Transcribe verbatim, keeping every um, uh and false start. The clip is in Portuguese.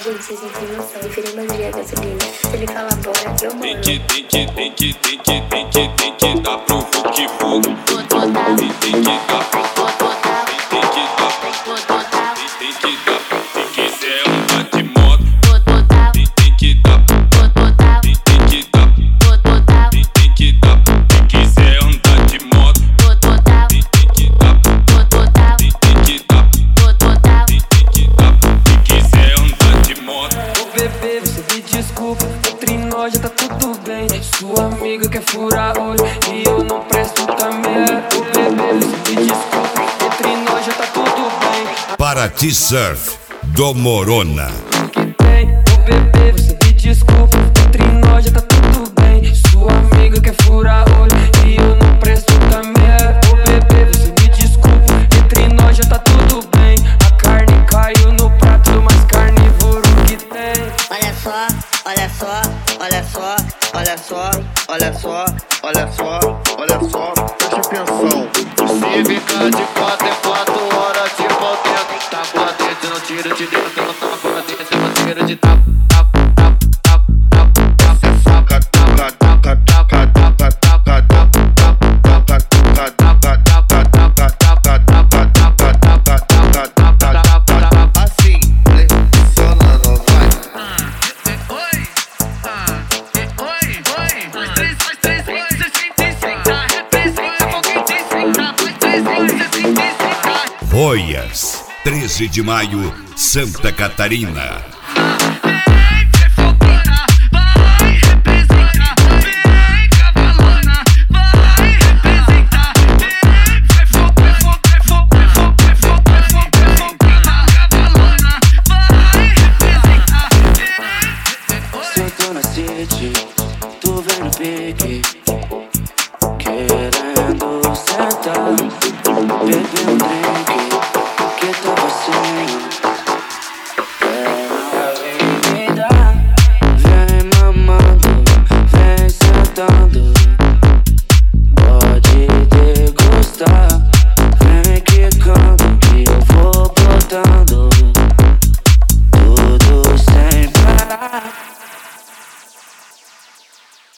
Gente, vocês não têm noção. Preferi bateria a gasolina. Se ele falar bora, eu moro. Tem que, tem que, tem que, tem que, tem que, tem que dar pro Hulk fogo. Tem que dar, tem que dar, tem que dar, tem que dar, tem que dar. Tem que ser um de moto. Tem que dar, tem que dar, tem que dar. Tem que ser andar de moto. Tem que dar, tem que dar, tem que dar. Tem que ser andar de moto. Ô bebê, você me desculpa, entre nós já tá tudo bem. Sua amiga quer furar olho e eu não presto também. Ô bebê, você me desculpa, entre nós já tá tudo bem. Paraty Surf do Morona. Ô bebê, você me desculpa, entre nós já tá tudo bem. Sua amiga quer furar olho e eu não presto também. Ô bebê, você me desculpa, entre nós já tá tudo bem. A carne caiu no prato do mais carnívoro que tem. Olha só, olha só, olha só, olha só, olha só, olha só, olha só. Preste atenção. Se ficar de quatro é quatro horas de pau dentro. Tá pra dentro, não tira de dentro, não tá pra dentro, não tira de tapa, tapa, tapa, tapa, tapa. Cê saca, taca, taca, taca, taca, taca, taca, taca, taca, taca, taca, taca, taca, taca, taca, taca, taca. Assim, flexionando, vai. Oi, ah, oi, oi. Dois, três, dois, três, sessenta e cinco. Representa alguém de cinco. Dois, três, sessenta e cinco. Roias, treze de maio, Santa Catarina.